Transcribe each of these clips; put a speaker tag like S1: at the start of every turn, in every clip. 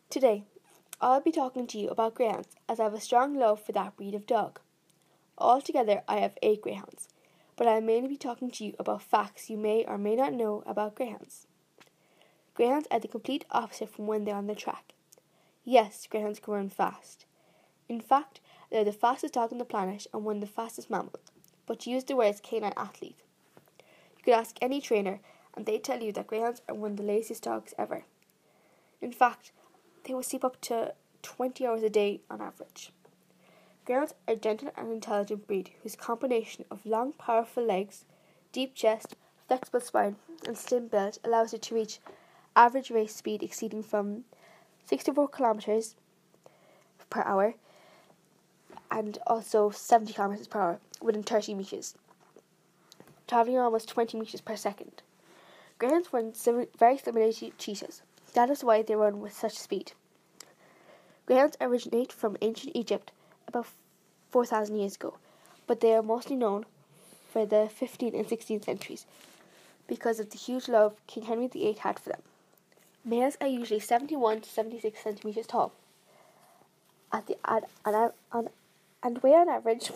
S1: Today, I'll be talking to you about greyhounds as I have a strong love for that breed of dog. Altogether, I have 8 greyhounds, but I'll mainly be talking to you about facts you may or may not know about greyhounds. Greyhounds are the complete opposite from when they're on the track. Yes, greyhounds can run fast. In fact, they're the fastest dog on the planet and one of the fastest mammals, but to use the words canine athlete. You could ask any trainer and they'd tell you that greyhounds are one of the laziest dogs ever. In fact, they will sleep up to 20 hours a day on average. Greyhounds are a gentle and intelligent breed whose combination of long, powerful legs, deep chest, flexible spine, and slim build allows it to reach average race speed exceeding from 64 kilometers per hour and also 70 kilometers per hour within 30 meters, traveling almost 20 meters per second. Greyhounds run very similar to cheetahs. That is why they run with such speed. Greyhounds originate from ancient Egypt about 4,000 years ago, but they are mostly known for the 15th and 16th centuries because of the huge love King Henry VIII had for them. Males are usually 71 to 76 centimeters tall and weigh on average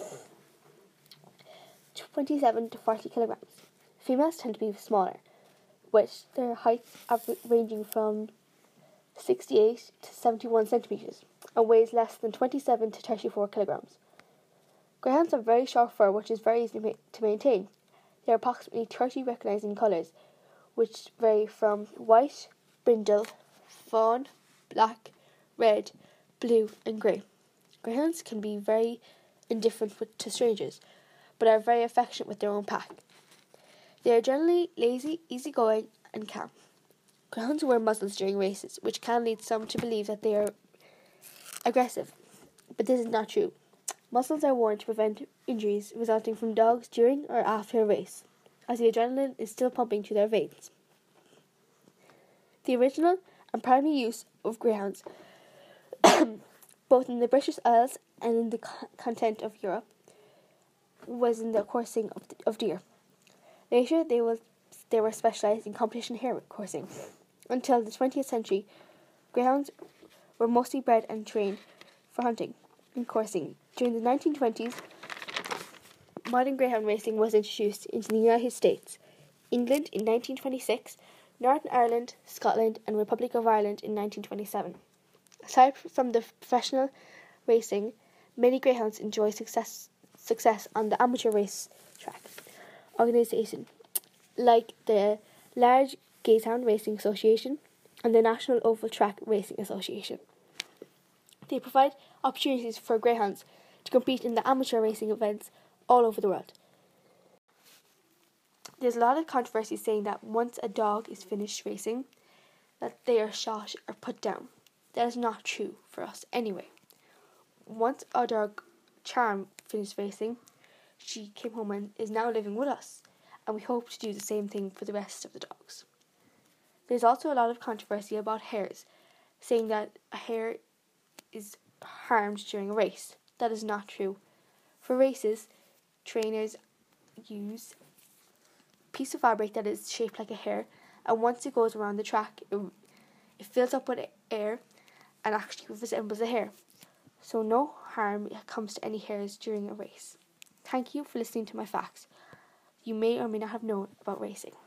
S1: 27 to 40 kilograms. Females tend to be smaller, with their heights ranging from 68 to 71 centimeters and weighs less than 27 to 34 kilograms. Greyhounds have very short fur, which is very easy to maintain. There are approximately 30 recognizing colours, which vary from white, brindle, fawn, black, red, blue, and grey. Greyhounds can be very indifferent to strangers, but are very affectionate with their own pack. They are generally lazy, easygoing, and calm. Greyhounds wear muzzles during races, which can lead some to believe that they are aggressive, but this is not true. Muzzles are worn to prevent injuries resulting from dogs during or after a race, as the adrenaline is still pumping through their veins. The original and primary use of greyhounds, both in the British Isles and in the continent of Europe, was in the coursing of deer. Later, they were specialised in competition hare coursing. Until the 20th century, greyhounds were mostly bred and trained for hunting and coursing. During the 1920s, modern greyhound racing was introduced into the United States, England in 1926, Northern Ireland, Scotland, and Republic of Ireland in 1927. Aside from the professional racing, many greyhounds enjoy success on the amateur race track organisation, like the Large Gatehound Racing Association and the National Oval Track Racing Association. They provide opportunities for greyhounds to compete in the amateur racing events all over the world. There's a lot of controversy saying that once a dog is finished racing, that they are shot or put down. That is not true for us anyway. Once our dog Charm finished racing, she came home and is now living with us, and we hope to do the same thing for the rest of the dogs. There's also a lot of controversy about hares, saying that a hare is harmed during a race. That is not true. For races, trainers use a piece of fabric that is shaped like a hare, and once it goes around the track, it fills up with air and actually resembles a hare. So no harm comes to any hares during a race. Thank you for listening to my facts you may or may not have known about racing.